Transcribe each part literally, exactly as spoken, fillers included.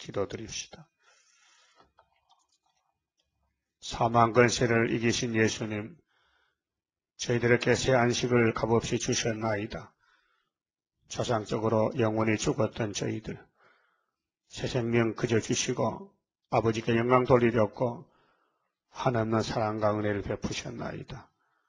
기도드립시다. 사망 권세를 이기신 예수님, 저희들에게 새 안식을 값없이 주셨나이다. 조상적으로 영원히 죽었던 저희들, 새 생명 그저 주시고 아버지께 영광 돌리렸고 한없는 사랑과 은혜를 베푸셨나이다.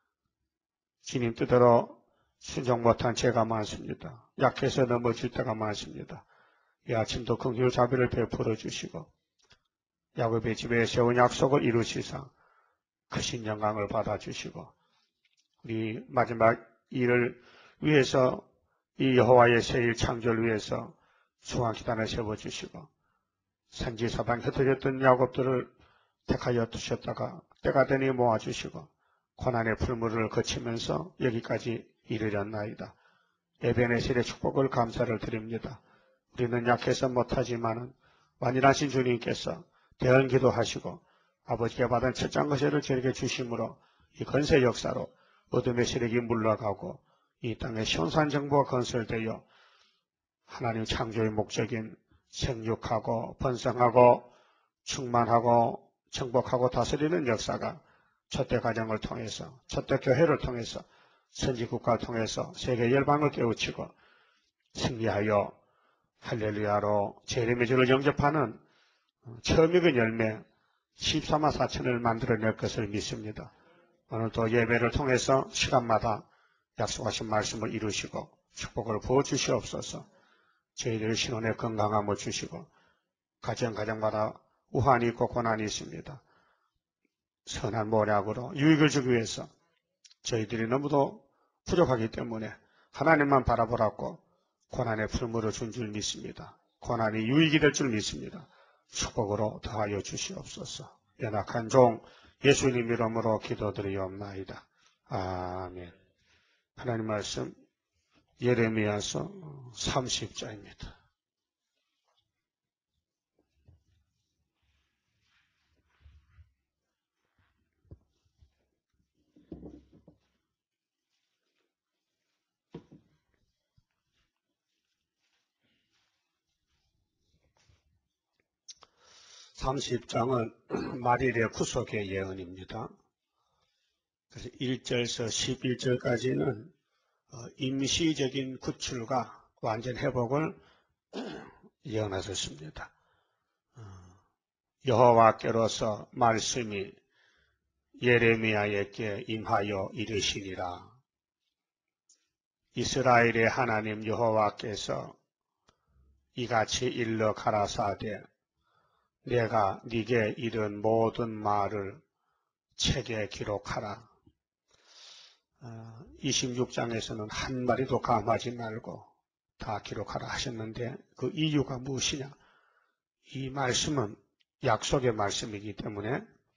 주님 뜻대로 순종 못한 죄가 많습니다. 약해서 넘어질 때가 많습니다. 이 아침도 긍휼 자비를 베풀어 주시고 야곱의 집에 세운 약속을 이루시사 크신 영광을 받아주시고 우리 마지막 일을 위해서 이 여호와의 새일 창조를 위해서 중앙 기단을 세워주시고 산지사방 흩어졌던 야곱들을 택하여 두셨다가 때가 되니 모아주시고 고난의 풀무를 거치면서 여기까지 이르렸나이다. 에베네셀의 축복을 감사를 드립니다. 우리는 약해서 못하지만은 완전하신 주님께서 대언 기도하시고 아버지께 받은 첫장 것을 저에게 주심으로 이 건세 역사로 어둠의 세력이 물러가고 이 땅에 시온산 정부가 건설되어 하나님 창조의 목적인 생육하고 번성하고 충만하고 정복하고 다스리는 역사가 첫대 가정을 통해서 첫대 교회를 통해서 선지국가를 통해서 세계 열방을 깨우치고 승리하여 할렐루야로 재림의 주를 영접하는 처음이건 열매 십삼만 사천을 만들어낼 것을 믿습니다. 오늘도 예배를 통해서 시간마다 약속하신 말씀을 이루시고 축복을 부어주시옵소서. 저희들 신혼의 건강함을 주시고 가정 가정마다 우환이 있고 고난이 있습니다. 선한 모략으로 유익을 주기 위해서 저희들이 너무도 부족하기 때문에 하나님만 바라보라고 고난의 풀무를 준 줄 믿습니다. 고난이 유익이 될 줄 믿습니다. 축복으로 더하여 주시옵소서. 연약한 종 예수님 이름으로 기도드리옵나이다. 아멘. 하나님 말씀 예레미야서 삼십 장입니다. 삼십 장은 마릴의 구속의 예언입니다. 그래서 일 절에서 십일 절까지는 임시적인 구출과 완전 회복을 예언하셨습니다. 여호와께로서 말씀이 예레미야에게 임하여 이르시니라. 이스라엘의 하나님 여호와께서 이같이 일러 가라사대 내가 네게 이른 모든 말을 책에 기록하라. 이십육 장에서는 한 마디도 감하지 말고 다 기록하라 하셨는데 그 이유가 무엇이냐? 이 말씀은 약속의 말씀이기 때문에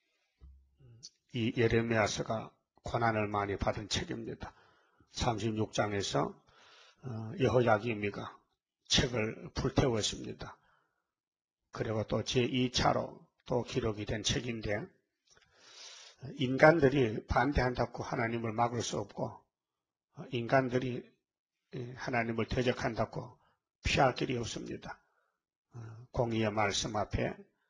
이 예레미야서가 고난을 많이 받은 책입니다. 삼십육 장에서 여호야김이가 책을 불태웠습니다. 그리고 또 제이 차로 또 기록이 된 책인데 인간들이 반대한다고 하나님을 막을 수 없고 인간들이 하나님을 대적한다고 피할 길이 없습니다. 공의의 말씀 앞에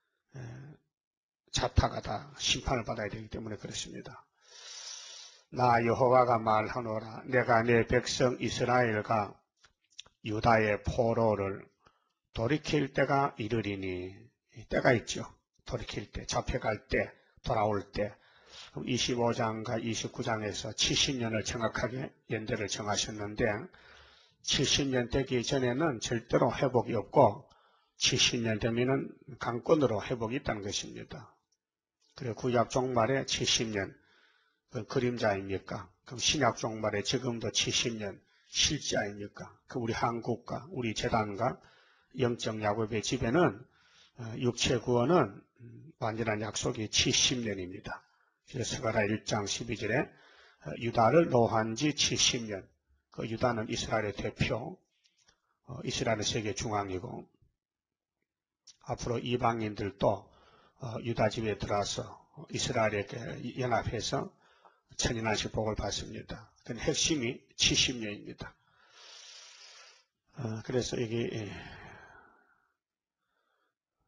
자타가 다 심판을 받아야 되기 때문에 그렇습니다. 나 여호와가 말하노라. 내가 내 백성 이스라엘과 유다의 포로를 돌이킬 때가 이르리니. 때가 있죠. 돌이킬 때, 잡혀갈 때, 돌아올 때. 이십오 장과 이십구 장에서 칠십 년을 정확하게 연대를 정하셨는데 칠십 년 되기 전에는 절대로 회복이 없고 칠십 년 되면은 강권으로 회복이 있다는 것입니다. 그리고 구약 종말에 칠십 년 그 그림자입니까? 그럼 신약 종말에 지금도 칠십 년 실자입니까? 그 우리 한국과 우리 재단과 영적 야곱의 집에는 육체 구원은 완전한 약속이 칠십 년입니다. 스가랴 일 장 십이 절에 유다를 노한 지 칠십 년. 그 유다는 이스라엘의 대표, 이스라엘은 세계 중앙이고 앞으로 이방인들도 유다 집에 들어와서 이스라엘에게 연합해서 천인한식 복을 받습니다. 그 핵심이 칠십 년입니다. 그래서 이게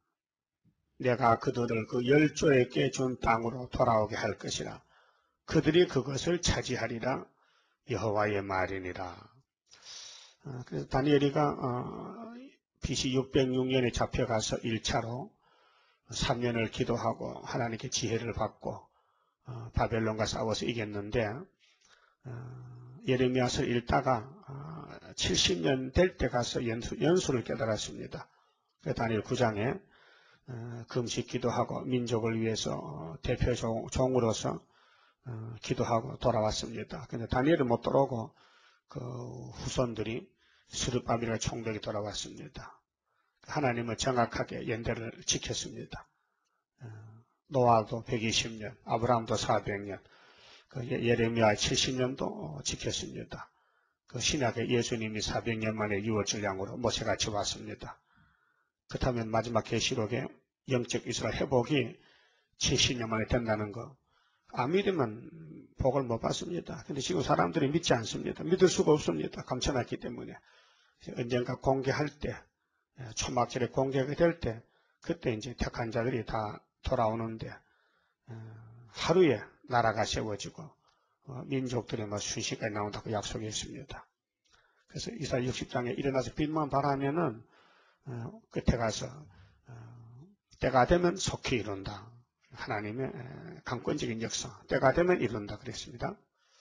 내가 그들을 그 열조에게 준 땅으로 돌아오게 할 것이라. 그들이 그것을 차지하리라. 여호와의 말이니라. 어, 그래서 다니엘이가 어, 비씨 육백육 년에 잡혀가서 일 차로 삼 년을 기도하고 하나님께 지혜를 받고 어, 바벨론과 싸워서 이겼는데 어, 예레미야서를 읽다가 어, 칠십 년 될 때 가서 연수, 연수를 깨달았습니다. 다니엘 구 장에 어, 금식 기도하고 민족을 위해서 어, 대표 종, 종으로서 어, 기도하고 돌아왔습니다. 근데 다니엘은 못 돌아오고 그 후손들이 스룹바벨의 총독이 돌아왔습니다. 하나님은 정확하게 연대를 지켰습니다. 어, 노아도 백이십 년, 아브라함도 사백 년, 그 예레미야 칠십 년도 지켰습니다. 그 신약의 예수님이 사백 년 만에 유월절 양으로 모세같이 왔습니다. 그렇다면 마지막 계시록에 영적 이스라엘 회복이 칠십 년 만에 된다는 거, 안 믿으면 복을 못 받습니다. 근데 지금 사람들이 믿지 않습니다. 믿을 수가 없습니다. 감춰놨기 때문에. 언젠가 공개할 때, 초막절에 공개가 될 때, 그때 이제 택한 자들이 다 돌아오는데, 하루에 나라가 세워지고, 민족들이 뭐 순식간에 나온다고 약속했습니다. 그래서 이사야 육십 장에 일어나서 빛만 발하면은, 끝에 가서, 때가 되면 속히 이룬다. 하나님의 강권적인 역사, 때가 되면 이룬다 그랬습니다.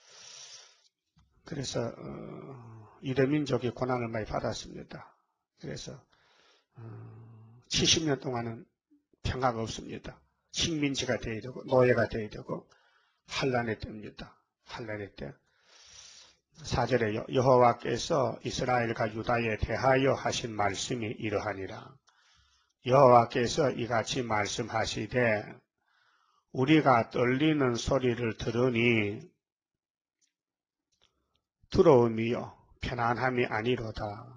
그래서 어, 유대민족이 고난을 많이 받았습니다. 그래서 어, 칠십 년 동안은 평화가 없습니다. 식민지가 되어야 되고 노예가 되어야 되고 환란의 때입니다. 환란의 때. 사 절에 여호와께서 이스라엘과 유다에 대하여 하신 말씀이 이러하니라. 여호와께서 이같이 말씀하시되 우리가 떨리는 소리를 들으니 두려움이요 편안함이 아니로다.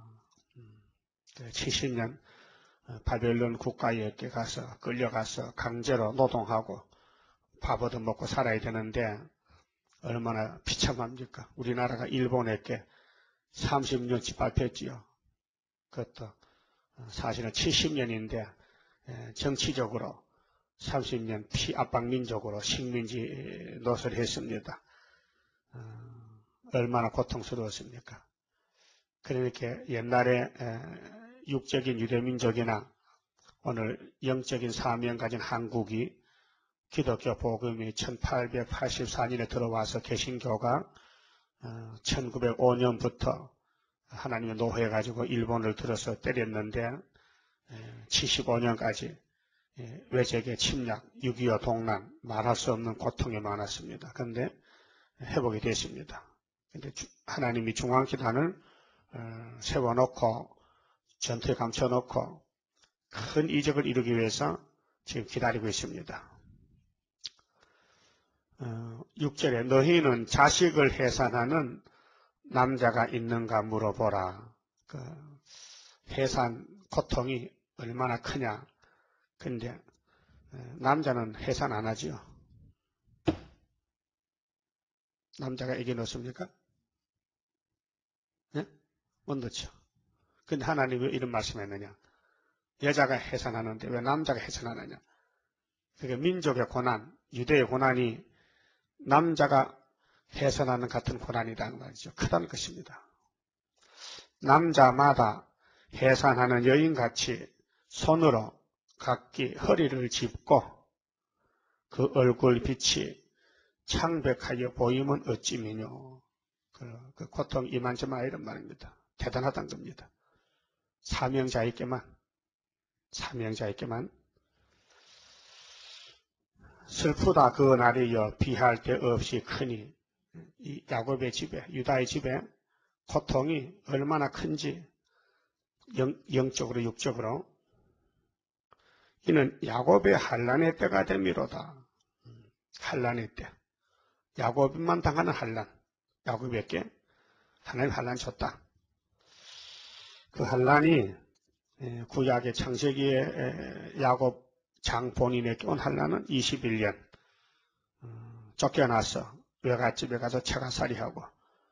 칠십 년 바벨론 국가에 가서 끌려가서 강제로 노동하고 밥 얻어먹고 살아야 되는데 얼마나 비참합니까? 우리나라가 일본에게 삼십 년 짓밟혔지요. 그것도 사실은 칠십 년인데 정치적으로 삼십 년 피압박 민족으로 식민지 노릇을 했습니다. 어, 얼마나 고통스러웠습니까? 그러니까 옛날에 에, 육적인 유대민족이나 오늘 영적인 사명 가진 한국이 기독교 복음이 천팔백팔십사 년에 들어와서 개신교가 어, 천구백오 년부터 하나님의 노해가지고 일본을 들어서 때렸는데 에, 칠십오 년까지 외적의 침략, 육이오 동란, 말할 수 없는 고통이 많았습니다. 그런데 회복이 됐습니다. 근데 하나님이 중앙기단을 세워놓고 전투에 감춰놓고 큰 이적을 이루기 위해서 지금 기다리고 있습니다. 육 절에 너희는 자식을 해산하는 남자가 있는가 물어보라. 그 해산 고통이 얼마나 크냐. 근데 남자는 해산 안 하지요. 남자가 애기 넣습니까? 네? 못 넣죠. 근데 하나님이 왜 이런 말씀했느냐? 여자가 해산하는데 왜 남자가 해산하느냐? 그게 민족의 고난, 유대의 고난이 남자가 해산하는 같은 고난이라는 말이죠. 크다는 것입니다. 남자마다 해산하는 여인같이 손으로 각기 허리를 짚고 그 얼굴 빛이 창백하여 보이면 어찌미뇨. 그, 그 고통 이만저만 이런 말입니다. 대단하다는 겁니다. 사명자에게만, 사명자에게만 슬프다 그 날이여 비할 데 없이 크니 이 야곱의 집에, 유다의 집에 고통이 얼마나 큰지 영, 영적으로 육적으로 이는 야곱의 환란의 때가 됨이로다. 환란의 때. 야곱만 당하는 환란. 야곱에게 하나님 환란 줬다. 그 환란이 구약의 창세기의 야곱 장 본인에게 온 환란은 이십일 년. 쫓겨나서 외갓집에 가서 처가살이하고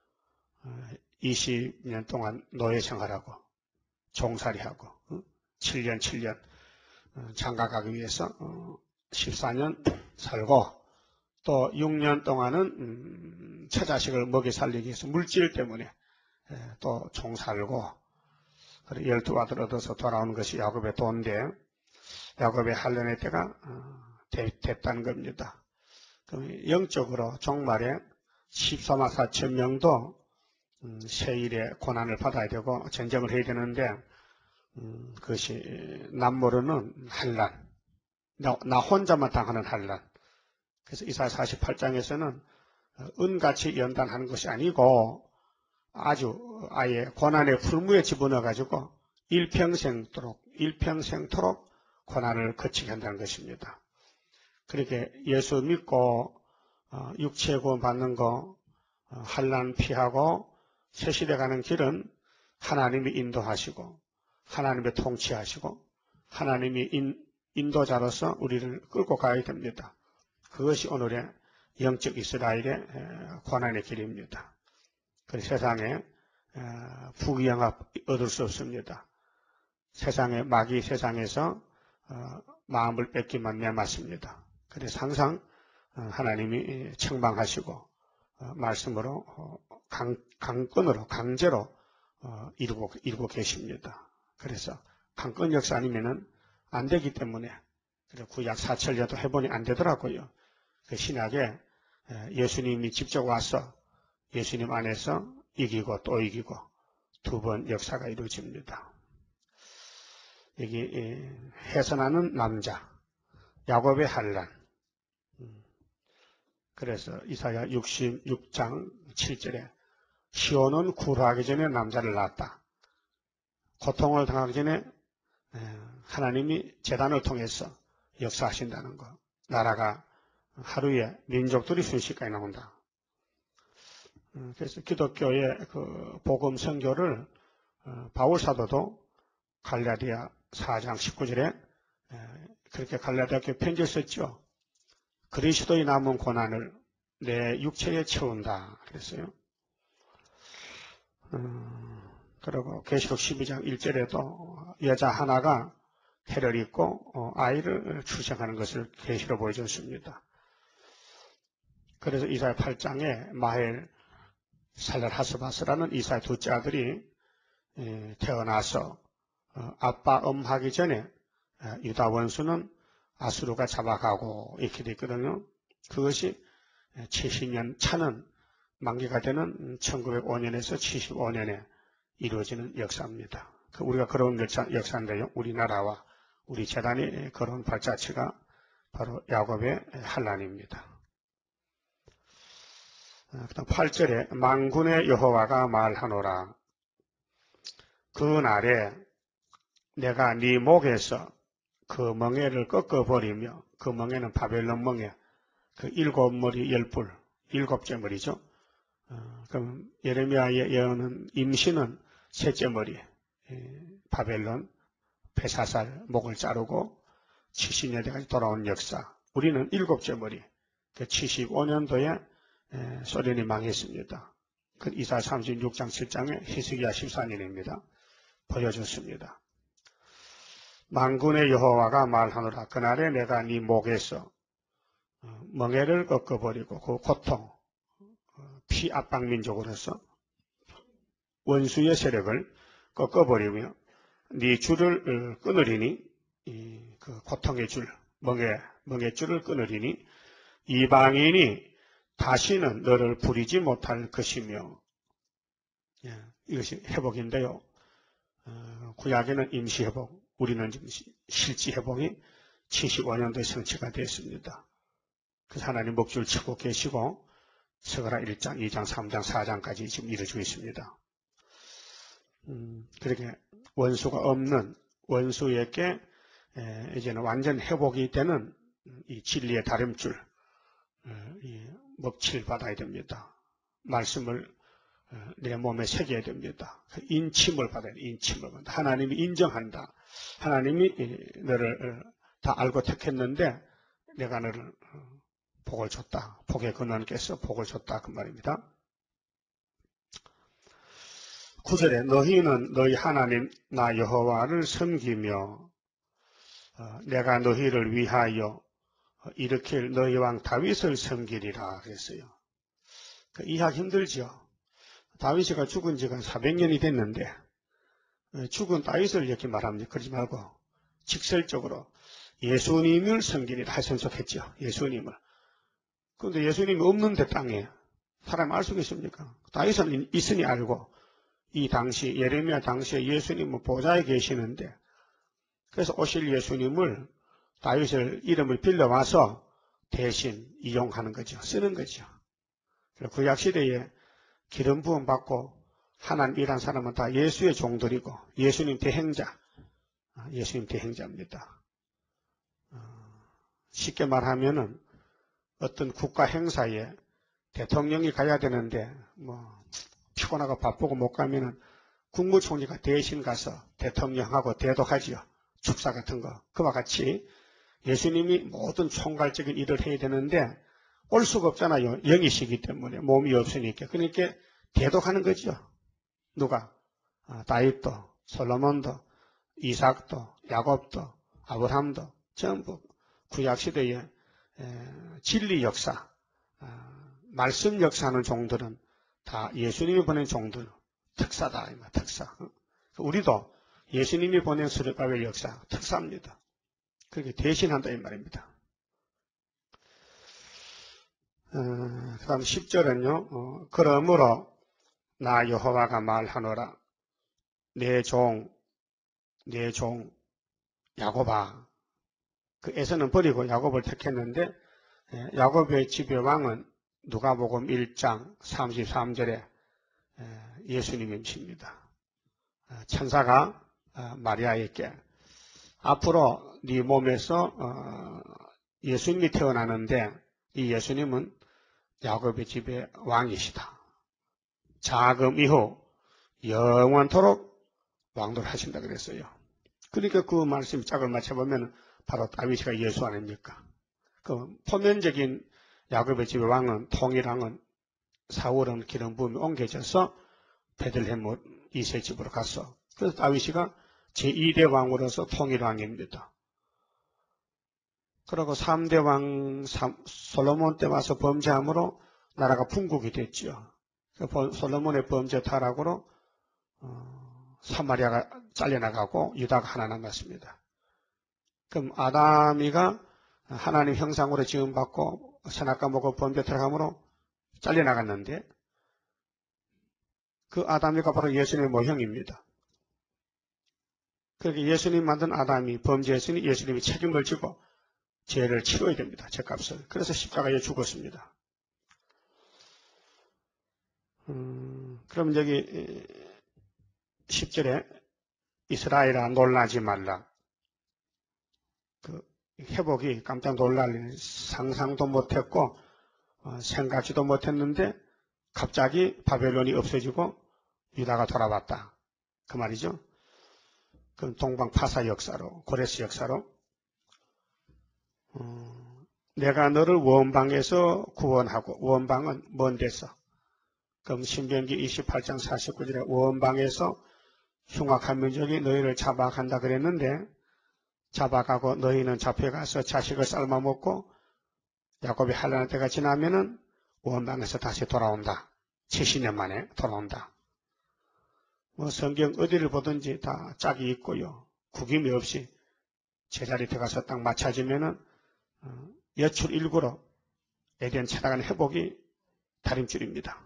이십 년 동안 노예 생활하고 종살이하고 칠 년 칠 년 장가 가기 위해서 십사 년 살고 또 육 년 동안은 처자식을 먹여 살리기 위해서 물질 때문에 또 총 살고 열두 아들 얻어서 돌아오는 것이 야곱의 도인데 야곱의 한련의 때가 됐다는 겁니다. 영적으로 종말에 십사만 사천 명도 세일의 고난을 받아야 되고 전쟁을 해야 되는데 음, 그것이 남모르는 한란, 나, 나 혼자만 당하는 한란. 그래서 이사야 사십팔 장에서는 은같이 연단하는 것이 아니고 아주 아예 고난의 풀무에 집어넣어가지고 일평생토록 일평생토록 고난을 거치게 한다는 것입니다. 그렇게 예수 믿고 어, 육체 구원 받는 거 어, 한란 피하고 새시대 가는 길은 하나님이 인도하시고 하나님의 통치하시고 하나님이 인, 인도자로서 우리를 끌고 가야 됩니다. 그것이 오늘의 영적 이스라엘의 고난의 길입니다. 그 세상에 부귀영합 얻을 수 없습니다. 세상의 마귀 세상에서 마음을 뺏기만 내맞습니다. 그래서 항상 하나님이 책망하시고 말씀으로 강, 강권으로 강제로 이루고, 이루고 계십니다. 그래서 강권 역사 아니면은 안 되기 때문에 구약 사천년도 해보니 안 되더라고요. 그 신약에 예수님이 직접 와서 예수님 안에서 이기고 또 이기고 두 번 역사가 이루어집니다. 여기 해선하는 남자 야곱의 한란. 그래서 이사야 육십육 장 칠 절에 시온은 굴하기 전에 남자를 낳았다. 고통을 당하기 전에 하나님이 제단을 통해서 역사하신다는 것. 나라가 하루에 민족들이 순식간에 나온다. 그래서 기독교의 그 복음 선교를 바울 사도도 갈라디아 사 장 십구 절에 그렇게 갈라디아 교회 편지를 썼죠. 그리스도의 남은 고난을 내 육체에 채운다 그랬어요. 음, 그리고 계시록 십이 장 일 절에도 여자 하나가 해를 입고 어, 아이를 출생하는 것을 계시로 보여줬습니다. 그래서 이사야 팔 장에 마헬 살랄 하스바스라는 이사야 둘째 아들이 에, 태어나서 어, 아빠 엄하기 전에 에, 유다 원수는 아수르가 잡아가고 이렇게 돼 있거든요. 그것이 칠십 년 차는 만기가 되는 천구백오 년에서 칠십오 년에 이루어지는 역사입니다. 우리가 그런 역사인데요. 우리나라와 우리 재단의 그런 발자취가 바로 야곱의 한란입니다. 그다음 팔 절에 만군의 여호와가 말하노라. 그 날에 내가 네 목에서 그 멍에를 꺾어버리며 그 멍에는 바벨론 멍에 그 일곱 머리 열 뿔 일곱째 머리죠. 어, 그럼 예레미야의 예언은 임신은 셋째 머리 에, 바벨론 폐사살 목을 자르고 칠십 년대까지 돌아온 역사. 우리는 일곱째 머리 그 칠십오 년도에 에, 소련이 망했습니다. 그 이사야 삼십육 장 칠 장에 히스기야 십사 년입니다. 보여줬습니다. 만군의 여호와가 말하노라. 그날에 내가 네 목에서 멍에를 꺾어버리고 그 고통 피 압박민족으로서 원수의 세력을 꺾어버리며 네 줄을 끊으리니 그 고통의 줄 멍에 멍의 줄을 끊으리니 이방인이 다시는 너를 부리지 못할 것이며 예, 이것이 회복인데요. 어, 구약에는 임시회복, 우리는 지금 실지회복이 칠십오 년도에 성취가 되었습니다. 그래서 하나님 목줄 치고 계시고 스가랴 일 장, 이 장, 삼 장, 사 장까지 지금 이루어지고 있습니다. 음, 그렇게 원수가 없는 원수에게 에, 이제는 완전 회복이 되는 이 진리의 다림줄, 에, 이 먹칠 받아야 됩니다. 말씀을 내 몸에 새겨야 됩니다. 인침을 받아야 돼. 인침을 받아. 하나님이 인정한다. 하나님이 너를 다 알고 택했는데 내가 너를 복을 줬다. 복의 근원께서 복을 줬다. 그 말입니다. 구 절에 너희는 너희 하나님 나 여호와를 섬기며 어, 내가 너희를 위하여 일으킬 너희 왕 다윗을 섬기리라 그랬어요. 그 이해하기 힘들죠. 다윗이가 죽은 지가 사백 년이 됐는데 죽은 다윗을 이렇게 말합니다. 그러지 말고 직설적으로 예수님을 섬기리라 하선속했죠. 예수님을. 그런데 예수님이 없는데 땅에 사람 알 수 있습니까? 다윗은 있으니 알고 이 당시 예레미야 당시에 예수님은 보좌에 계시는데 그래서 오실 예수님을 다윗을 이름을 빌려와서 대신 이용하는 거죠. 쓰는 거죠. 구약 시대에 기름 부음 받고 하나님이란 사람은 다 예수의 종들이고 예수님 대행자, 예수님 대행자입니다. 쉽게 말하면은 어떤 국가 행사에 대통령이 가야 되는데 뭐 피곤하고 바쁘고 못 가면은 국무총리가 대신 가서 대통령하고 대독하지요. 축사 같은 거. 그와 같이 예수님이 모든 총괄적인 일을 해야 되는데 올 수가 없잖아요. 영이시기 때문에 몸이 없으니까. 그러니까 대독하는 거죠. 누가? 아, 다윗도, 솔로몬도, 이삭도, 야곱도, 아브라함도 전부 구약시대에 진리 역사, 아, 말씀 역사하는 종들은 다 예수님이 보낸 종들, 특사다. 특사. 우리도 예수님이 보낸 스룹바벨 역사, 특사입니다. 그렇게 대신한다 이 말입니다. 어, 그 다음 십 절은요. 어, 그러므로 나 여호와가 말하노라. 내 종, 내 종 야곱아. 그 에서는 버리고 야곱을 택했는데 야곱의 집의 왕은 누가복음 일 장 삼십삼 절에 예수님이십니다. 천사가 마리아에게 앞으로 네 몸에서 예수님이 태어나는데 이 예수님은 야곱의 집의 왕이시다. 자금 이후 영원토록 왕도를 하신다 그랬어요. 그러니까 그 말씀 짝을 맞춰보면 바로 다윗이가 예수 아닙니까? 그 포면적인 야곱의 집의 왕은 통일왕은 사울은 기름 부음이 옮겨져서 베들레헴 이세 집으로 갔어. 그래서 다윗이가 제이 대 왕으로서 통일왕입니다. 그리고 삼 대 왕 솔로몬 때 와서 범죄함으로 나라가 분국이 됐죠. 솔로몬의 범죄 타락으로 어, 사마리아가 잘려나가고 유다가 하나 남았습니다. 그럼 아담이가 하나님 형상으로 지음받고 선악과 먹고 범죄 타락함으로 잘려나갔는데 그 아담이가 바로 예수님의 모형입니다. 그렇게 예수님 만든 아담이 범죄했으니 예수님이 책임을 지고 죄를 치러야 됩니다. 죄값을. 그래서 십자가에 죽었습니다. 음, 그럼 여기 십 절에 이스라엘아 놀라지 말라. 그 회복이 깜짝 놀랄 일 상상도 못했고 어, 생각지도 못했는데 갑자기 바벨론이 없어지고 유다가 돌아왔다. 그 말이죠. 그럼 동방파사 역사로, 고레스 역사로 어, 내가 너를 원방에서 구원하고, 원방은 먼 데서. 그럼 신명기 이십팔 장 사십구 절에 원방에서 흉악한 민족이 너희를 잡아간다 그랬는데 잡아가고 너희는 잡혀가서 자식을 삶아먹고 야곱이 한란할 때가 지나면은 원방에서 다시 돌아온다. 칠십 년 만에 돌아온다. 뭐 성경 어디를 보든지 다 짝이 있고요. 구김이 없이 제자리 들어가서 딱 맞춰지면은 어, 여출 일구로 에덴 찾아가는 회복이 다림줄입니다.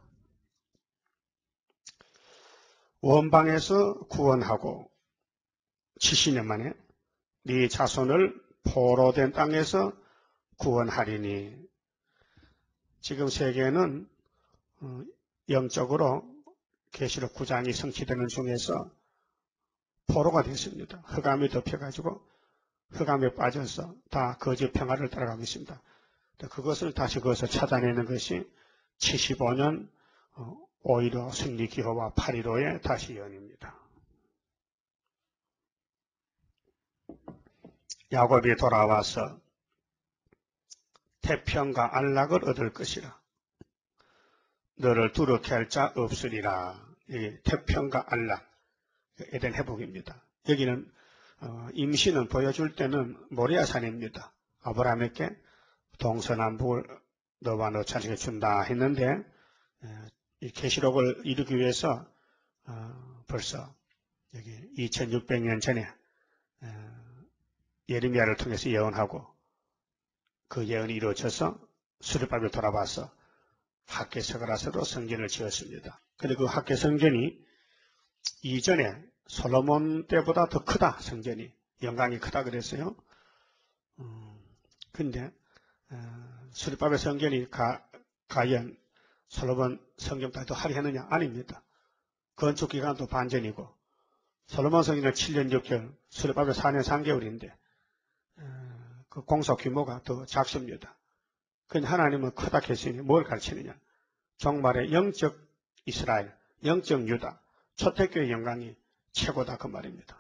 원방에서 구원하고 칠십 년 만에 네 자손을 포로된 땅에서 구원하리니. 지금 세계는 영적으로 계시록 구 장이 성취되는 중에서 포로가 됐습니다. 흑암이 덮여가지고 흑암에 빠져서 다 거짓 평화를 따라가고 있습니다. 그것을 다시 거기서 찾아내는 것이 칠십오 년 오일오 승리기호와 팔일오의 다시 연입니다. 야곱이 돌아와서 태평과 안락을 얻을 것이라. 너를 두렵게 할 자 없으리라. 이 태평과 안락, 에덴 회복입니다. 여기는 어, 임신은 보여줄 때는 모리아산입니다. 아브라함에게 동서남북을 너와 너 자식에 준다 했는데 에, 이 계시록을 이루기 위해서 어, 벌써 여기 이천육백 년 전에 에, 예레미야를 통해서 예언하고 그 예언이 이루어져서 수르바벨 돌아와서 학계 서가라서로 성전을 지었습니다. 그런데 그 학계 성전이 이전에 솔로몬 때보다 더 크다, 성전이. 영광이 크다 그랬어요. 음, 근데 어, 수르바벨 성전이 가, 과연 솔로몬 성전보다 더 화려했느냐? 아닙니다. 건축 기간도 반전이고 솔로몬 성전은 칠 년 육 개월, 수르바벨 사 년 삼 개월인데 어, 그 공사 규모가 더 작습니다. 그런데 하나님은 크다 했으니 뭘 가르치느냐? 종말의 영적 이스라엘, 영적 유다, 초대교회의 영광이 최고다 그 말입니다.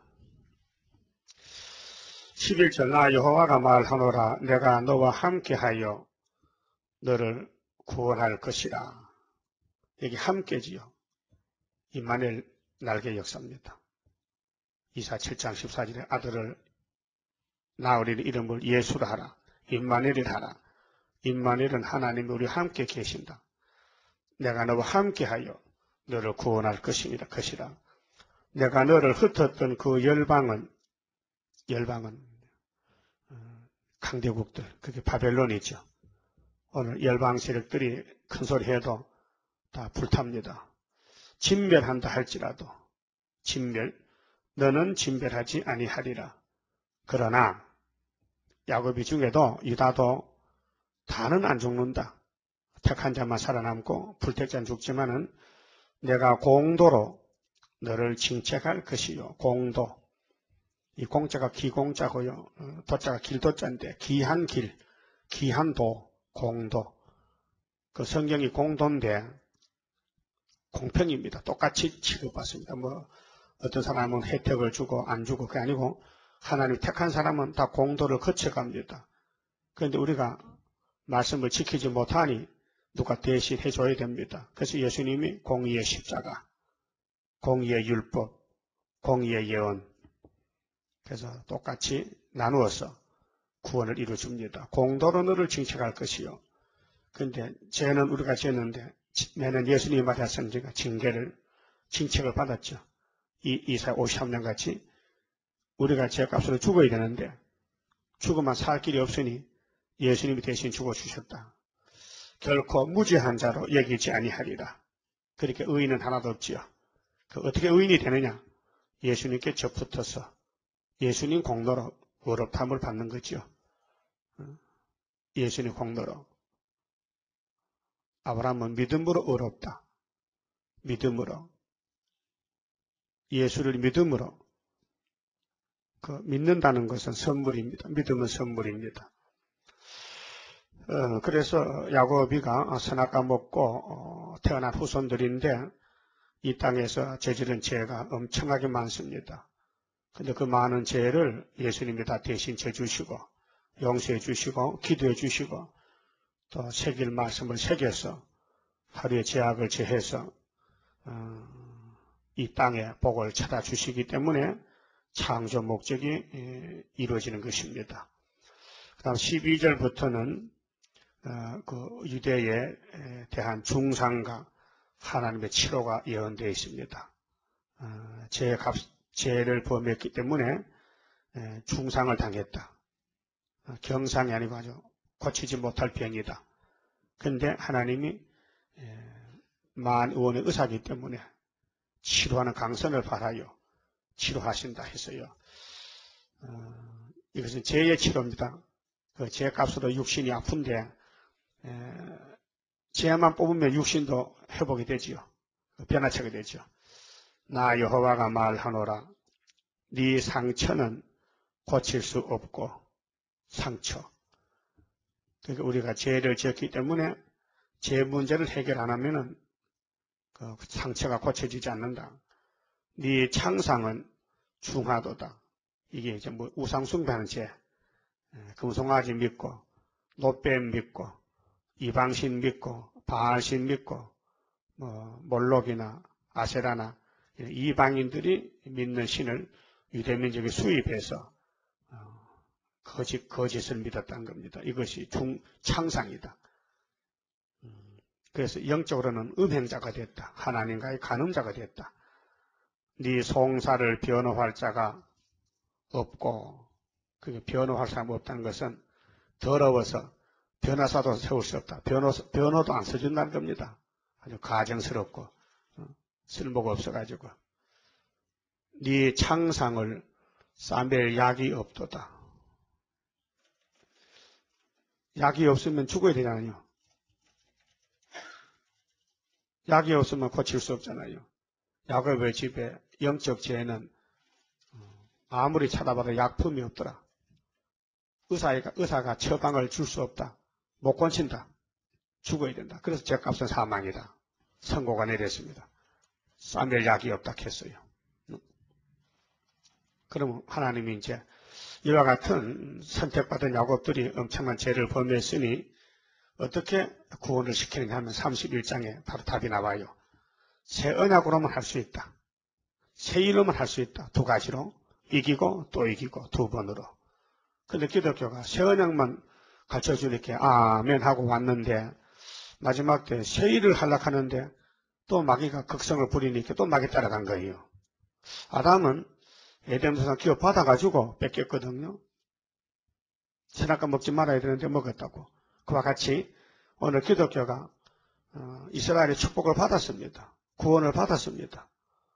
십일 절 나 여호와가 말하노라 내가 너와 함께하여 너를 구원할 것이라. 여기 함께지요. 임마누엘 날개 역사입니다. 이사 칠 장 십사 절에 아들을 낳으리니 이름을 예수라 하라. 임마누엘이라 하라. 임마누엘은 하나님이 우리 함께 계신다. 내가 너와 함께하여 너를 구원할 것이니라 것이라. 내가 너를 흩었던 그 열방은 열방은 강대국들, 그게 바벨론이죠. 오늘 열방 세력들이 큰 소리 해도 다 불탑니다. 진멸한다 할지라도 진멸, 너는 진멸하지 아니하리라. 그러나 야곱이 중에도 유다도 다는 안 죽는다. 택한 자만 살아남고 불택자는 죽지만은 내가 공도로 너를 징책할 것이요. 공도. 이 공자가 기공자고요. 도자가 길도자인데 기한 길, 기한 도, 공도. 그 성경이 공도인데 공평입니다. 똑같이 취급받습니다. 뭐 어떤 사람은 혜택을 주고 안 주고 그게 아니고 하나님 택한 사람은 다 공도를 거쳐갑니다. 그런데 우리가 말씀을 지키지 못하니 누가 대신 해줘야 됩니다. 그래서 예수님이 공의의 십자가, 공의의 율법, 공의의 예언, 그래서 똑같이 나누어서 구원을 이루어줍니다. 공도로 너를 징책할 것이요. 그런데 죄는 우리가 지었는데 매는 예수님이 맞았으니까 징계를, 징책을 받았죠. 이 이사야 오십삼 년 같이 우리가 죄값으로 죽어야 되는데 죽으면 살 길이 없으니 예수님이 대신 죽어주셨다. 결코 무죄한 자로 여기지 아니하리라. 그렇게 의인은 하나도 없지요. 그 어떻게 의인이 되느냐? 예수님께 접붙어서 예수님 공로로 의롭다함을 받는 거죠. 예수님 공로로. 아브라함은 믿음으로 의롭다. 믿음으로. 예수를 믿음으로. 그 믿는다는 것은 선물입니다. 믿음은 선물입니다. 어, 그래서 야곱이가 선악과 먹고 어, 태어난 후손들인데 이 땅에서 저지른 죄가 엄청나게 많습니다. 근데 그 많은 죄를 예수님이 다 대신 져주시고 용서해 주시고 기도해 주시고 또 새길 말씀을 새겨서 하루의 죄악을 제해서 어, 이 땅에 복을 찾아주시기 때문에 창조 목적이 에, 이루어지는 것입니다. 그 다음 십이 절부터는 어, 그 유대에 대한 중상과 하나님의 치료가 예언되어 있습니다. 어, 죄 값, 죄를 범했기 때문에 에, 중상을 당했다. 어, 경상이 아니고 아주 고치지 못할 병이다. 그런데 하나님이 에, 만의원의 의사이기 때문에 치료하는 강선을 바라요. 치료하신다 했어요. 어, 이것은 죄의 치료입니다. 그 죄값으로 육신이 아픈데 에, 죄만 뽑으면 육신도 회복이 되지요. 변화체가 되죠. 나 여호와가 말하노라. 네 상처는 고칠 수 없고 상처. 그러니까 우리가 죄를 지었기 때문에 죄 문제를 해결 안 하면은 그 상처가 고쳐지지 않는다. 네 창상은 중하도다. 이게 이제 뭐 우상숭배하는 죄, 금송아지 믿고 노뱀 믿고 이방신 믿고 바알신 믿고 뭐 몰록이나 아세라나 이방인들이 믿는 신을 유대민족이 수입해서 거짓, 거짓을 믿었다는 겁니다. 이것이 중창상이다. 그래서 영적으로는 음행자가 됐다. 하나님과의 간음자가 됐다. 네 송사를 변호할 자가 없고, 그게 변호할 사람 없다는 것은 더러워서 변호사도 세울 수 없다. 변호, 변호도 안 써준다는 겁니다. 아주 가정스럽고 쓸모가 없어가지고. 네 창상을 싸맬 약이 없도다. 약이 없으면 죽어야 되잖아요. 약이 없으면 고칠 수 없잖아요. 약업의 집에 영적 죄는 아무리 찾아봐도 약품이 없더라. 의사가, 의사가 처방을 줄 수 없다. 못 고친다. 죽어야 된다. 그래서 죄값은 사망이다. 선고가 내렸습니다. 싸맬 약이 없다 했어요. 그러면 하나님이 이제 이와 같은 선택받은 야곱들이 엄청난 죄를 범했으니 어떻게 구원을 시키느냐 하면 삼십일 장에 바로 답이 나와요. 새 언약으로만 할 수 있다. 새 일로만 할 수 있다. 두 가지로 이기고 또 이기고 두 번으로. 근데 기독교가 새 언약만 가르쳐주니까 아멘 하고 왔는데 마지막 때 새 일을 하려고 하는데 또 마귀가 극성을 부리니까 또 마귀 따라간 거예요. 아담은 에덴 동산 기업 받아가지고 뺏겼거든요. 선악과 먹지 말아야 되는데 먹었다고. 그와 같이 오늘 기독교가 어, 이스라엘의 축복을 받았습니다. 구원을 받았습니다.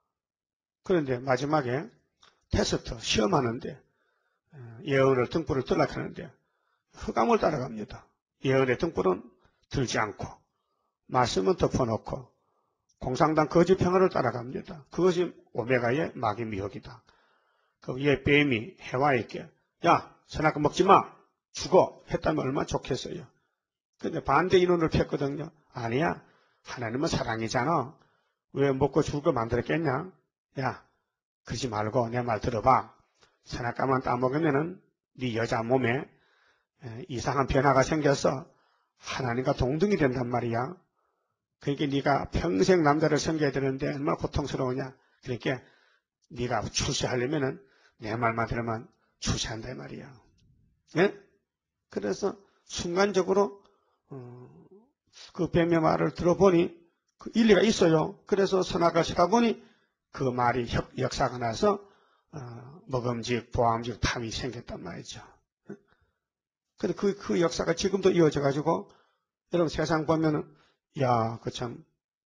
그런데 마지막에 테스트, 시험하는데 예언을 등불을 들라고 하는데 흑암을 따라갑니다. 예언의 등불은 들지 않고 말씀은 덮어놓고 공상당 거짓 평화를 따라갑니다. 그것이 오메가의 마귀 미혹이다. 그 위에 뱀이 해와에게 야 선악과 먹지 마 죽어 했다면 얼마나 좋겠어요. 근데 반대 인원을 폈거든요. 아니야 하나님은 사랑이잖아. 왜 먹고 죽을 거 만들었겠냐. 야 그러지 말고 내 말 들어봐. 선악과만 따먹으면은 네 여자 몸에 이상한 변화가 생겨서 하나님과 동등이 된단 말이야. 그러니까 네가 평생 남자를 섬겨야 되는데 얼마나 고통스러우냐. 그러니까 네가 출세하려면은 내 말만 들으면 출세한다 이 말이야. 네? 그래서 순간적으로 어, 그 뱀의 말을 들어보니 그 일리가 있어요. 그래서 선악을 쓰다 보니 그 말이 역사가 나서 어, 먹음직, 보암직, 탐이 생겼단 말이죠. 근데 그, 그 역사가 지금도 이어져가지고 여러분 세상 보면은 야, 그 참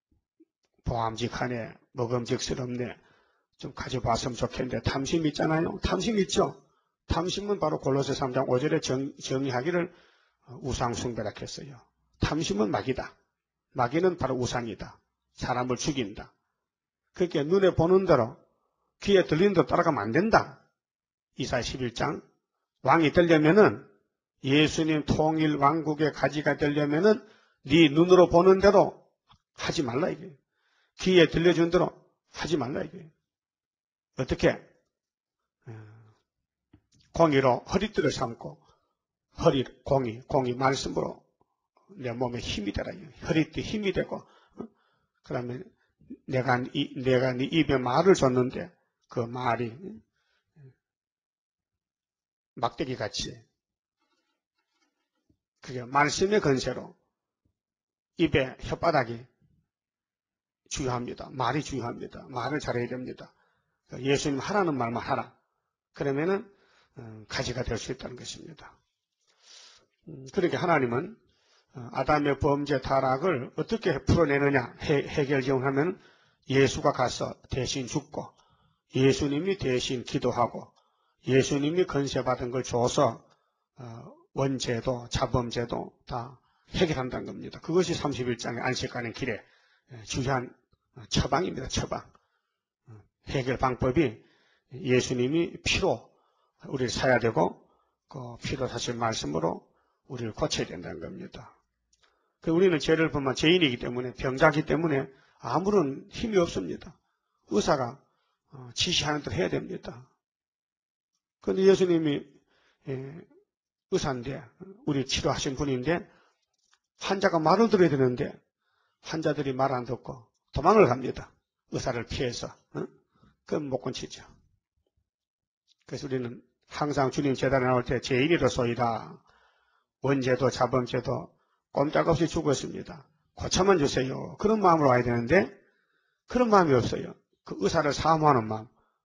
보암직하네, 먹음직스럽네. 좀 가져봤으면 좋겠는데 탐심 있잖아요. 탐심 있죠. 탐심은 바로 골로새 삼 장 오 절에 정, 정의하기를 우상숭배라 했어요. 탐심은 마귀다. 마귀는 바로 우상이다. 사람을 죽인다. 그렇게 눈에 보는 대로 귀에 들리는 대로 따라가면 안 된다. 이사야 십일 장 왕이 되려면은 예수님 통일 왕국의 가지가 되려면은 네 눈으로 보는 대로 하지 말라 이게. 귀에 들려준 대로 하지 말라 이게. 어떻게? 공의로 허리띠를 삼고 허리 공의 공의 말씀으로 내 몸에 힘이 되라. 허리띠 힘이 되고 그다음에 내가 이, 내가 네 입에 말을 줬는데 그 말이 막대기 같이 그게 말씀의 건세로 입에 혓바닥이 중요합니다. 말이 중요합니다. 말을 잘해야 됩니다. 예수님 하라는 말만 하라. 그러면은 가지가 될 수 있다는 것입니다. 그렇게 하나님은 아담의 범죄 타락을 어떻게 풀어내느냐 해, 해결 지원하면 예수가 가서 대신 죽고 예수님이 대신 기도하고 예수님이 건세받은 걸 줘서 원죄도 자범죄도 다 해결한다는 겁니다. 그것이 삼십일 장의 안식 가는 길에 주요한 처방입니다. 처방. 해결 방법이 예수님이 피로 우리를 사야 되고 그 피로 사실 말씀으로 우리를 고쳐야 된다는 겁니다. 우리는 죄를 범한 죄인이기 때문에 병자이기 때문에 아무런 힘이 없습니다. 의사가 지시하는 대로 해야 됩니다. 그런데 예수님이 의사인데 우리 치료하신 분인데 환자가 말을 들어야 되는데 환자들이 말 안 듣고 도망을 갑니다. 의사를 피해서. 그럼 못 고치죠. 그래서 우리는 항상 주님 제단에 나올 때 제일이로소이다. 원죄도 자범죄도 꼼짝없이 죽었습니다. 고쳐만 주세요. 그런 마음으로 와야 되는데 그런 마음이 없어요. 그 의사를 사모하는 마음.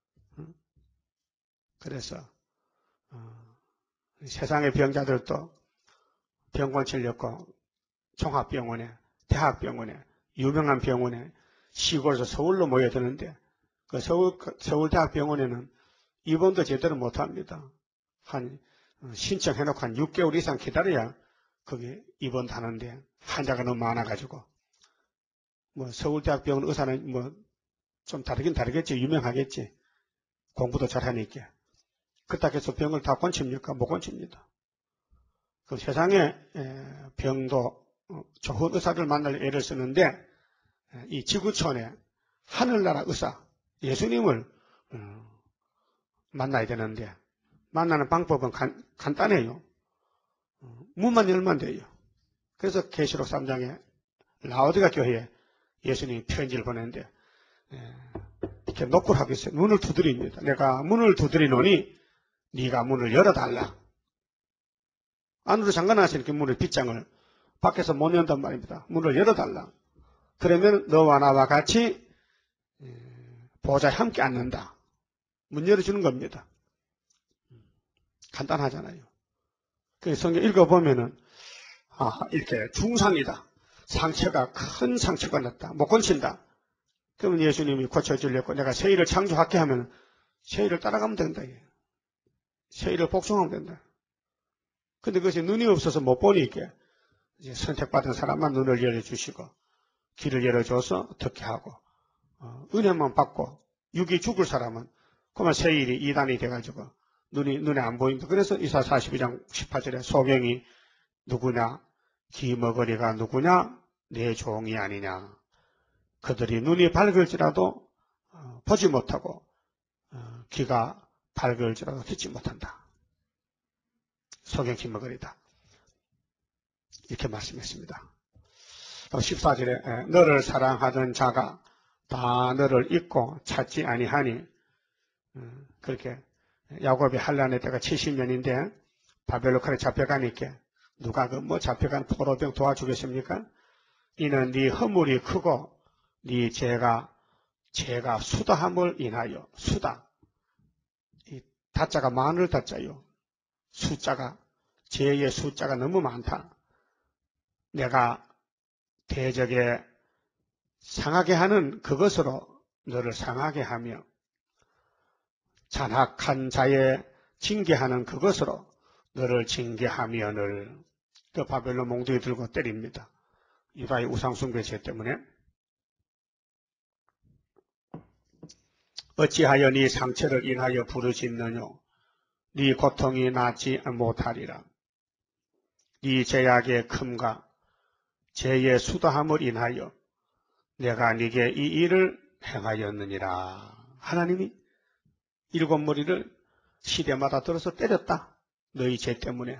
그래서 어, 세상의 병자들도 병원 실렸고 종합병원에, 대학병원에, 유명한 병원에 시골에서 서울로 모여드는데 그 서울, 서울대학병원에는 입원도 제대로 못합니다. 한 신청해놓고 한 육 개월 이상 기다려야 거기 입원하는데 환자가 너무 많아가지고 뭐 서울대학병원 의사는 뭐 좀 다르긴 다르겠지. 유명하겠지. 공부도 잘하니까. 그렇다고 해서 병을 다 고칩니까? 못 고칩니다. 그 세상에 병도 좋은 의사를 만날 애를 쓰는데 이 지구촌에 하늘나라 의사 예수님을 만나야 되는데 만나는 방법은 간, 간단해요. 문만 열면 돼요. 그래서 계시록 삼 장에 라오디가 교회에 예수님이 편지를 보냈는데 이렇게 노크를 하고 있어요. 문을 두드립니다. 내가 문을 두드리노니 네가 문을 열어달라. 안으로 잠가놨으니까 문을 빗장을 밖에서 못 연단 말입니다. 문을 열어달라. 그러면 너와 나와 같이 보좌에 함께 앉는다. 문 열어주는 겁니다. 간단하잖아요. 그 성경 읽어보면은 아 이렇게 중상이다. 상처가 큰 상처가 났다. 못 고친다. 그러면 예수님이 고쳐주려고 내가 세일을 창조할게 하면 세일을 따라가면 된다. 세일을 복종하면 된다. 근데 그것이 눈이 없어서 못 보니까 이제 선택받은 사람만 눈을 열어주시고 길을 열어줘서 어떻게 하고 어, 은혜만 받고 육이 죽을 사람은 그만 세일이 이단이 돼가지고 눈이 눈에 안 보인다. 그래서 이사 사십이 장 십팔 절에 소경이 누구냐 기머거리가 누구냐 내 종이 아니냐. 그들이 눈이 밝을지라도 어, 보지 못하고 어, 귀가 밝을지라도 듣지 못한다. 소경 기머거리다. 이렇게 말씀했습니다. 십사 절에 너를 사랑하던 자가 다 너를 잊고 찾지 아니하니 그렇게 야곱이 한란의 때가 칠십 년인데 바벨론 칼에 잡혀가니까 누가 그 뭐 잡혀간 포로병 도와주겠습니까? 이는 네 허물이 크고 네 죄가 죄가 수다함을 인하여 수다 이 다자가 많을 다자요. 숫자가 죄의 숫자가 너무 많다. 내가 대적에 상하게 하는 그것으로 너를 상하게 하며 잔악한 자의 징계하는 그것으로 너를 징계하면을 그 바벨론 몽둥이 들고 때립니다. 유다의 우상숭배 죄 때문에 어찌하여 네 상처를 인하여 부르짖느뇨 네 고통이 낫지 못하리라. 네 죄악의 큼과 죄의 수다함을 인하여 내가 네게 이 일을 행하였느니라. 하나님이 일곱 머리를 시대마다 들어서 때렸다. 너희 죄 때문에.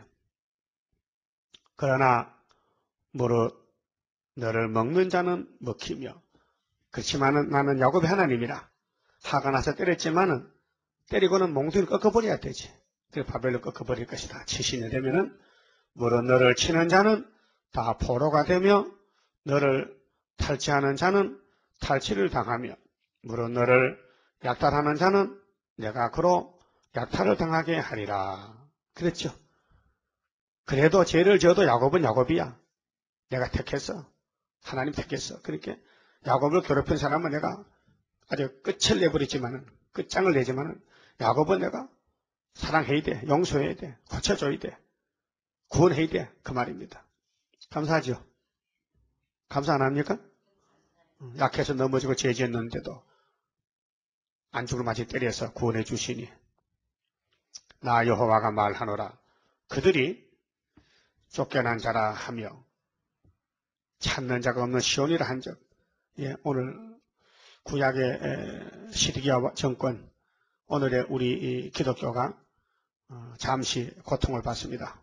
그러나 무릇 너를 먹는 자는 먹히며 그렇지만은 나는 야곱의 하나님이라. 화가 나서 때렸지만은 때리고는 몽둥이를 꺾어버려야 되지. 그래서 바벨로 꺾어버릴 것이다. 칠십 년 되면은 무릇 너를 치는 자는 다 포로가 되며 너를 탈취하는 자는 탈취를 당하며 무릇 너를 약탈하는 자는 내가 그로 약탈을 당하게 하리라. 그랬죠. 그래도 죄를 지어도 야곱은 야곱이야. 내가 택했어. 하나님 택했어. 그러니까 야곱을 괴롭힌 사람은 내가 아주 끝을 내버리지만은 끝장을 내지만은 야곱은 내가 사랑해야 돼. 용서해야 돼. 고쳐줘야 돼. 구원해야 돼. 그 말입니다. 감사하죠? 감사 안 합니까? 약해서 넘어지고 죄 지었는데도 안죽을 마치 때려서 구원해 주시니 나 여호와가 말하노라. 그들이 쫓겨난 자라 하며 찾는 자가 없는 시온이라 한 적. 예, 오늘 구약의 시드기야 정권, 오늘의 우리 기독교가 잠시 고통을 받습니다.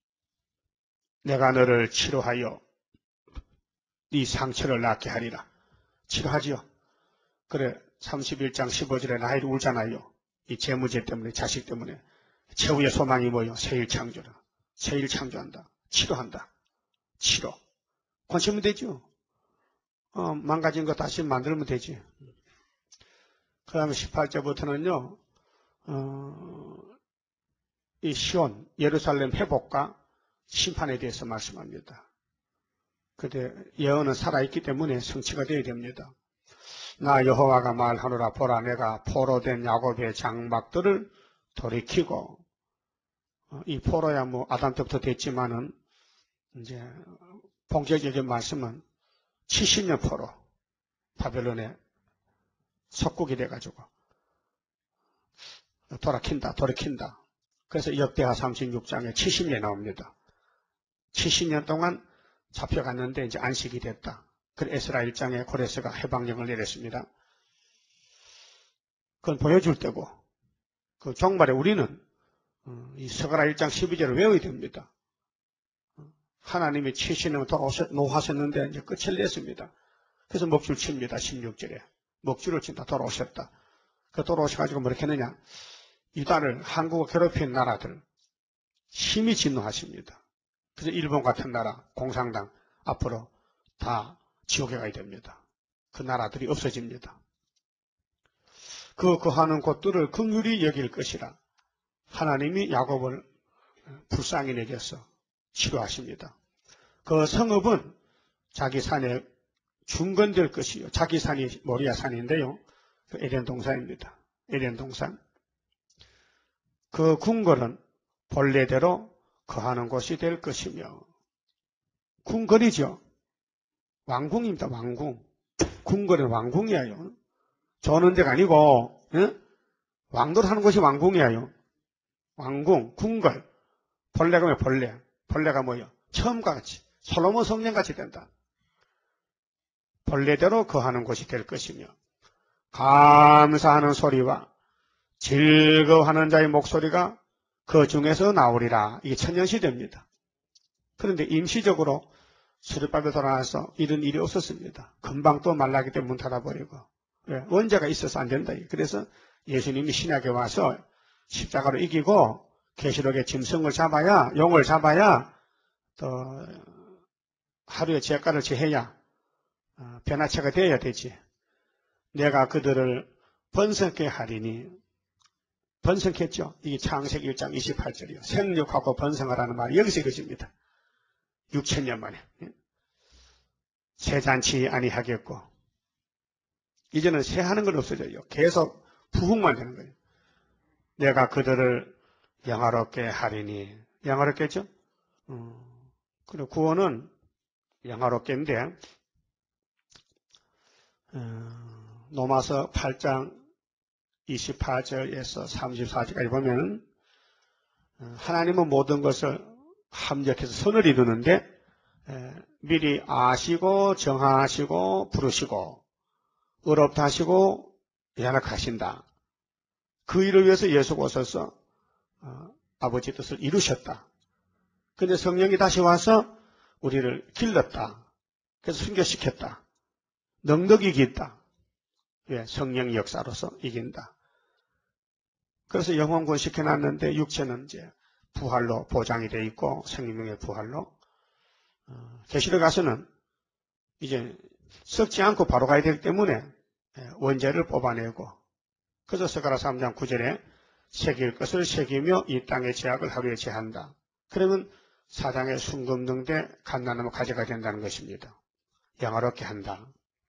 내가 너를 치료하여 네 상처를 낫게 하리라. 치료하지요. 그래 삼십일 장 십오 절에 라헬이 울잖아요. 이 재무제 때문에, 자식 때문에 최후의 소망이 뭐요? 새일 창조라. 새일 창조한다. 치료한다. 치료. 고치면 되죠. 어, 망가진 거 다시 만들면 되지. 그 다음에 십팔 절부터는요, 어, 이 시온, 예루살렘 회복과 심판에 대해서 말씀합니다. 그때 예언은 살아있기 때문에 성취가 되어야 됩니다. 나 여호와가 말하노라. 보라, 내가 포로된 야곱의 장막들을 돌이키고, 이 포로야 뭐 아담 때부터 됐지만은 이제 본격적인 말씀은 칠십 년 포로 바벨론에 속국이 돼가지고 돌아킨다, 돌이킨다. 그래서 역대하 삼십육 장에 칠십 년 나옵니다. 칠십 년 동안 잡혀갔는데 이제 안식이 됐다. 그래서 에스라 일 장에 고레스가 해방령을 내렸습니다. 그건 보여줄 때고, 그 종말에 우리는 이 스가랴 일 장 십이 절을 외워야 됩니다. 하나님이 칠십 년 돌아오셨, 노하셨는데 이제 끝을 냈습니다. 그래서 먹줄 칩니다. 십육 절에. 먹줄을 친다. 돌아오셨다. 그 돌아오셔가지고 뭐 이렇게 했느냐. 유다를, 한국을 괴롭힌 나라들 심히 진노하십니다. 그래서 일본 같은 나라, 공산당 앞으로 다 지옥에 가야 됩니다. 그 나라들이 없어집니다. 그 거하는 곳들을 긍휼히 여길 것이라. 하나님이 야곱을 불쌍히 여겨서 치료하십니다. 그 성읍은 자기 산에 중건될 것이요. 자기 산이 모리아 산인데요. 그 에덴 동산입니다. 에덴 동산. 그 궁궐은 본래대로 거하는 곳이 될 것이며, 궁궐이죠. 왕궁입니다. 왕궁. 궁궐은 왕궁이에요. 저는 데가 아니고, 예? 왕들 하는 곳이 왕궁이에요. 왕궁, 궁궐. 본래가 왜 본래? 본래가 뭐예요? 처음과 같이, 솔로몬 성령 같이 된다. 본래대로 거하는 곳이 될 것이며, 감사하는 소리와 즐거워하는 자의 목소리가 그 중에서 나오리라. 이게 천년시대입니다. 그런데 임시적으로 수르바벨 돌아와서 이런 일이 없었습니다. 금방 또 말라기 때문에 문 닫아버리고. 왜? 원죄가 있어서 안 된다. 그래서 예수님이 신약에 와서 십자가로 이기고 계시록의 짐승을 잡아야, 용을 잡아야, 또 하루에 제가를 제해야 변화체가 되어야 되지. 내가 그들을 번성케 하리니. 번성했죠. 이게 창세기 일 장 이십팔 절이요. 생육하고 번성하라는 말이 여기서 이것입니다. 육천 년 만에. 새 잔치 아니하겠고, 이제는 새 하는 건 없어져요. 계속 부흥만 되는 거예요. 내가 그들을 영화롭게 하리니. 영화롭겠죠? 음, 그리고 구원은 영화롭게인데, 음, 로마서 팔 장 이십팔 절에서 삼십사 절까지 보면, 하나님은 모든 것을 합력해서 선을 이루는데, 미리 아시고 정하시고 부르시고 의롭다 하시고 연약하신다. 그 일을 위해서 예수가 오셔서 아버지 뜻을 이루셨다. 그런데 성령이 다시 와서 우리를 길렀다. 그래서 순교시켰다. 넉넉히 이긴다. 왜? 성령 역사로서 이긴다. 그래서 영혼군 시켜놨는데 육체는 이제 부활로 보장이 되어 있고 생명의 부활로. 계시록 가서는 이제 썩지 않고 바로 가야 되기 때문에 원죄를 뽑아내고, 그래서 스가랴 삼 장 구 절에 새길 것을 새기며 이 땅의 죄악을 하루에 제한다. 그러면 사장의 순금등대 갓나무를 가져가야 된다는 것입니다. 영화롭게 한다.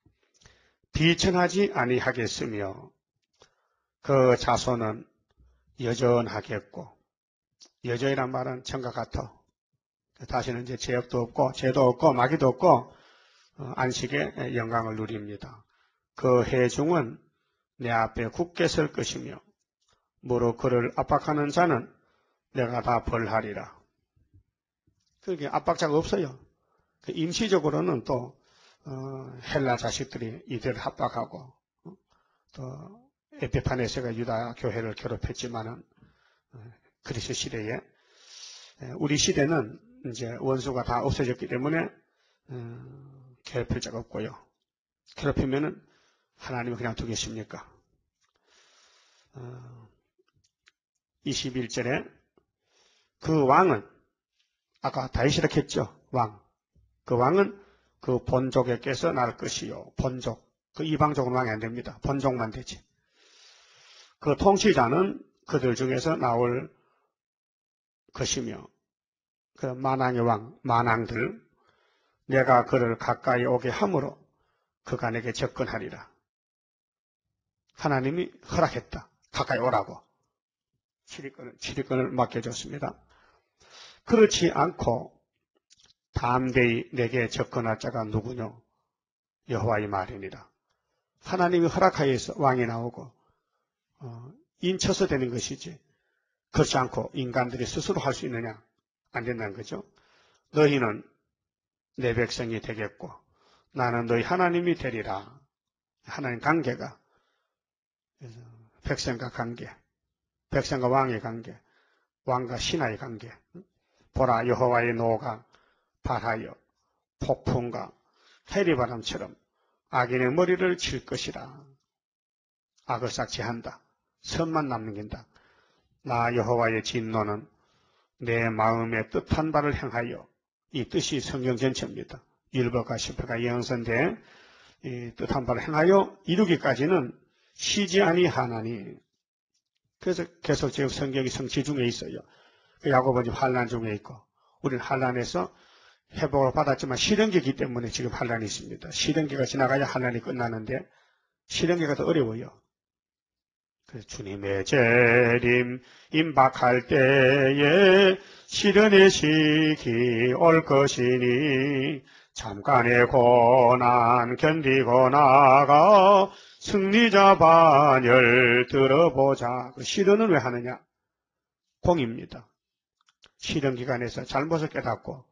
비천하지 아니하겠으며 그 자손은 여전하겠고, 여전이란 말은 천과 같아. 다시는 이제 죄업도 없고 죄도 없고 마귀도 없고 안식의 영광을 누립니다. 그 해중은 내 앞에 굳게 설 것이며 무릇 그를 압박하는 자는 내가 다 벌하리라. 그렇게 압박자가 없어요. 임시적으로는 또 헬라 자식들이 이들을 압박하고, 또 에피파네스가 유다 교회를 괴롭혔지만은 그리스 시대에, 우리 시대는 이제 원수가 다 없어졌기 때문에 음, 괴롭힐 자가 없고요. 괴롭히면은 하나님은 그냥 두겠습니까? 어, 이십일 절에 그 왕은 아까 다윗이라고 했죠. 왕. 그 왕은 그 본족에게서 날 것이요. 본족. 그 이방족은 왕이 안 됩니다. 본족만 되지. 그 통치자는 그들 중에서 나올 것이며 그 만왕의 왕, 만왕들 내가 그를 가까이 오게 함으로 그가 내게 접근하리라. 하나님이 허락했다. 가까이 오라고. 치리권을, 치리권을 맡겨줬습니다. 그렇지 않고 담대히 내게 접근할 자가 누구뇨? 여호와의 말이니라. 하나님이 허락하여서 왕이 나오고 어, 인쳐서 되는 것이지 그렇지 않고 인간들이 스스로 할 수 있느냐? 안 된다는 거죠. 너희는 내 백성이 되겠고 나는 너희 하나님이 되리라. 하나님 관계가 백성과 관계, 백성과 왕의 관계, 왕과 신하의 관계. 보라 여호와의 노가 발하여 폭풍과 해리바람처럼 악인의 머리를 칠 것이라. 악을 삭제한다. 선만 남긴다. 나 여호와의 진노는 내 마음의 뜻한 바를 행하여, 이 뜻이 성경 전체입니다. 율법과 시편과 예언서인데 이 뜻한 바를 행하여 이루기까지는 쉬지 아니하나니. 그래서 계속 지금 성경이 성취 중에 있어요. 야고보는 환난 중에 있고 우리는 환난에서 회복을 받았지만 시련기이기 때문에 지금 환난이 있습니다. 시련기가 지나가야 환난이 끝나는데 시련기가 더 어려워요. 그래서 주님의 재림 임박할 때에 시련의 시기 올 것이니 잠깐의 고난 견디고 나가 승리자 반열 들어보자. 그 시련은 왜 하느냐? 공입니다. 시련 기간에서 잘못을 깨닫고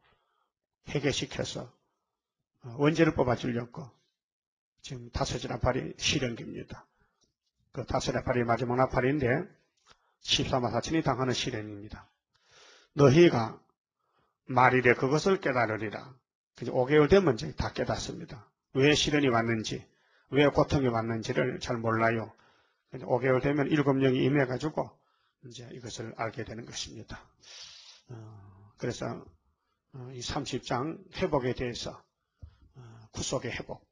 회개시켜서 원죄를 뽑아주려고 지금 다섯째 나팔이 시련기입니다. 그 다섯째 나팔이 마지막 나팔인데 십사만 사천이 당하는 시련입니다. 너희가 말일에 그것을 깨달으리라. 오 개월 되면 이제 다 깨닫습니다. 왜 시련이 왔는지, 왜 고통이 왔는지를 잘 몰라요. 오 개월 되면 일곱 영이 임해가지고 이제 이것을 알게 되는 것입니다. 어, 그래서 어, 이 삼십 장 회복에 대해서 어, 구속의 회복.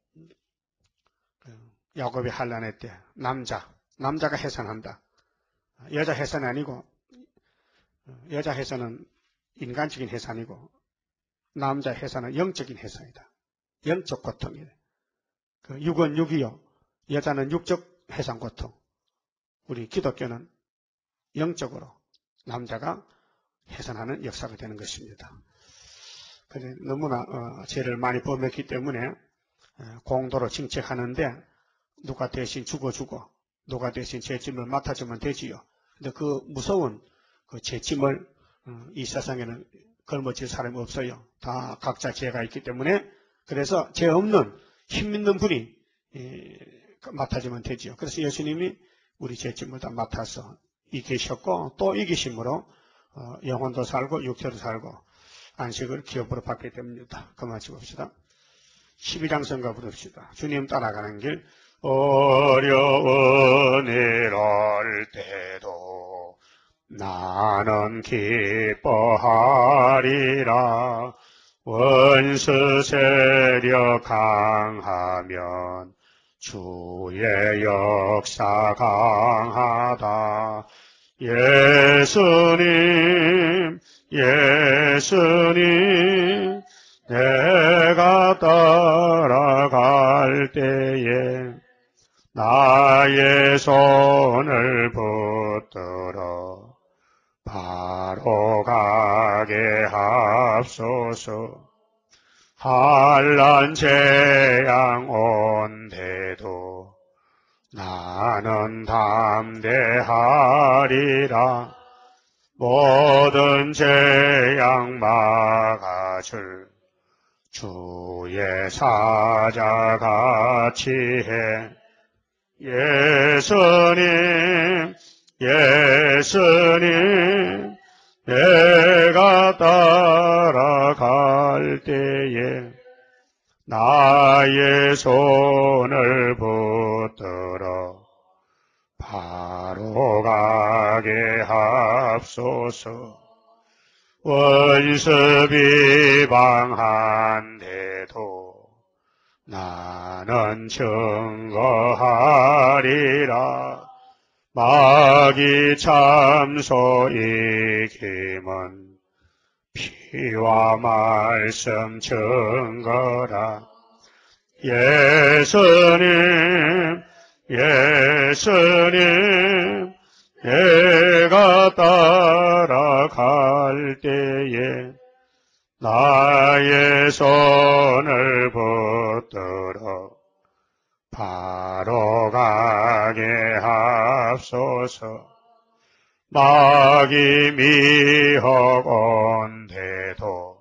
그 야곱이 환난할 때 남자, 남자가 해산한다. 여자 해산이 아니고 어, 여자 해산은 인간적인 해산이고 남자 해산은 영적인 해산이다. 영적 고통이다. 그 육은 육이요. 여자는 육적 해산 고통. 우리 기독교는 영적으로 남자가 해산하는 역사가 되는 것입니다. 그래 너무나 어, 죄를 많이 범했기 때문에 어, 공도로 징책하는데 누가 대신 죽어주고 누가 대신 죄짐을 맡아주면 되지요. 근데 그 무서운 그 죄짐을 어, 이 세상에는 걸머질 사람이 없어요. 다 각자 죄가 있기 때문에 그래서 죄 없는 힘 있는 분이 에, 맡아주면 되지요. 그래서 예수님이 우리 죄짐을 다 맡아서 이기셨고 또 이기심으로 어, 영혼도 살고 육체도 살고 안식을 기업으로 받게 됩니다. 그만 찍읍시다. 십이 장 성가 부릅시다. 주님 따라가는 길. 어려운 일 올 때도 나는 기뻐하리라. 원수 세력 강하면 주의 역사 강하다. 예수님 예수님 내가 따라갈 때에 나의 손을 붙들어 바로 가게 합소서. 환난 재앙 온데도 나는 담대하리라. 모든 재앙 막아줄 주의 사자같이 해. 예수님 예수님 내가 따라갈 때에 나의 손을 붙들어 바로 가 가게 합소서. 원수 비방한데도 나는 증거하리라. 마귀 참소 이김은 피와 말씀 증거라. 예수님 예수님 내가 따라갈 때에 나의 손을 붙들어 바로 가게 합소서. 마귀 미혹 온데도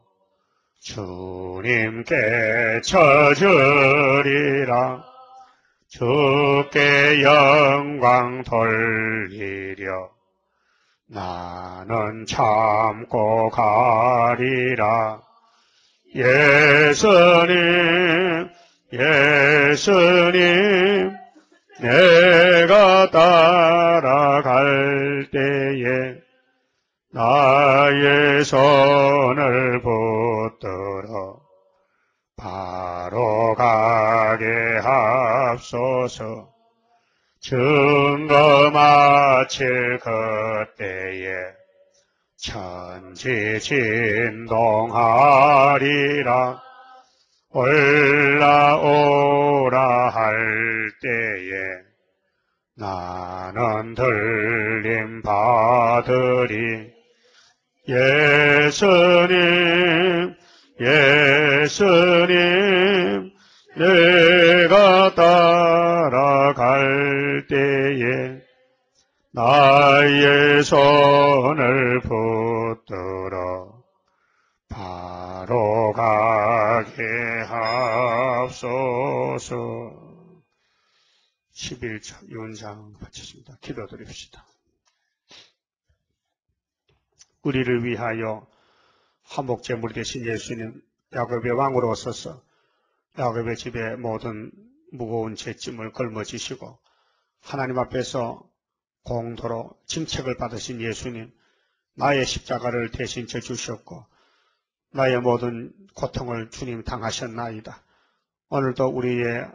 주님께 쳐주리라. 주께 영광 돌리려 나는 참고 가리라. 예수님 예수님 내가 따라갈 때에 나의 손을 붙들어 바로 가게 합소서. 증거 마칠 그때에 천지 진동하리라. 올라오라 할 때에 나는 들림 받으리. 예수님 예수님 내가 따라갈 때에 나의 손을 붙들어 바로 가게 합소서. 십일 차 윤상 바치십니다. 기도드립시다. 우리를 위하여 화목제물이 되신 예수님, 야곱의 왕으로 오셔서 야곱의 집에 모든 무거운 죄짐을 걸머지시고 하나님 앞에서 공도로 징책을 받으신 예수님, 나의 십자가를 대신 져주셨고 나의 모든 고통을 주님 당하셨나이다. 오늘도 우리의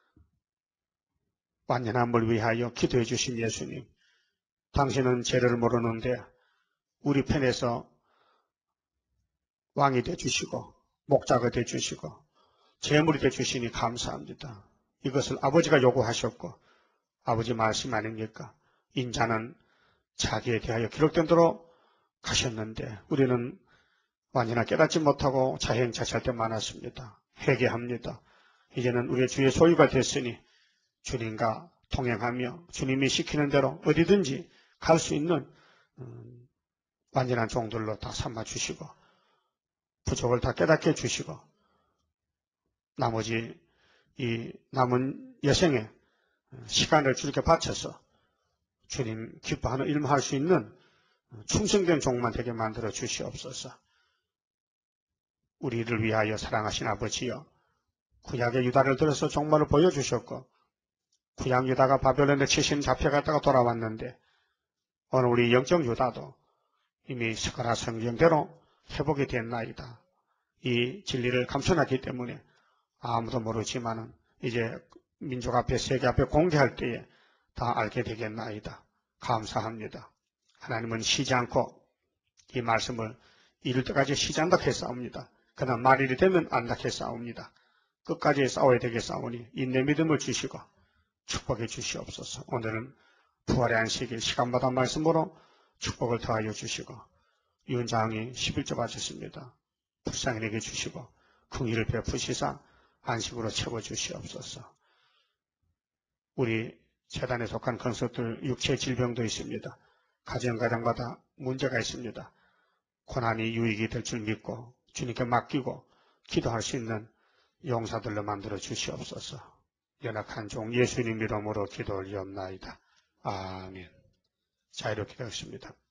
완전함을 위하여 기도해 주신 예수님, 당신은 죄를 모르는데 우리 편에서 왕이 되어주시고 목자가 되어주시고 제물이 되어주시니 감사합니다. 이것을 아버지가 요구하셨고 아버지 말씀 아닙니까? 인자는 자기에 대하여 기록된 대로 가셨는데 우리는 완전히 깨닫지 못하고 자행자찰 때 많았습니다. 회개합니다. 이제는 우리의 주의 소유가 됐으니 주님과 동행하며 주님이 시키는 대로 어디든지 갈 수 있는 음, 완전한 종들로 다 삼아주시고 부족을 다 깨닫게 해주시고 나머지 이 남은 여생에 시간을 주님께 바쳐서 주님 기뻐하는 일만 할 수 있는 충성된 종만 되게 만들어 주시옵소서. 우리를 위하여 사랑하신 아버지여, 구약의 유다를 들어서 종말을 보여주셨고 구약 유다가 바벨론에 치신 잡혀갔다가 돌아왔는데 오늘 우리 영적 유다도 이미 스가랴 성경대로 회복이 됐나이다. 이 진리를 감춰놨기 때문에 아무도 모르지만은 이제 민족 앞에 세계 앞에 공개할 때에 다 알게 되겠나이다. 감사합니다. 하나님은 쉬지 않고 이 말씀을 이룰 때까지 쉬지 않다 했사옵니다. 그러나 말일이 되면 안다 했사옵니다. 끝까지 싸워야 되겠사오니 인내 믿음을 주시고 축복해 주시옵소서. 오늘은 부활의 안식일 시간마다 말씀으로 축복을 더하여 주시고 윤장이 십일 조 바쳤습니다. 불쌍히 내게 주시고 긍휼을 베푸시사 안식으로 채워주시옵소서. 우리 재단에 속한 건석들 육체 질병도 있습니다. 가정가정마다 문제가 있습니다. 고난이 유익이 될 줄 믿고 주님께 맡기고 기도할 수 있는 용사들로 만들어 주시옵소서. 연약한 종 예수님 이름으로 기도 올리옵나이다. 아멘. 자, 이렇게 되었습니다.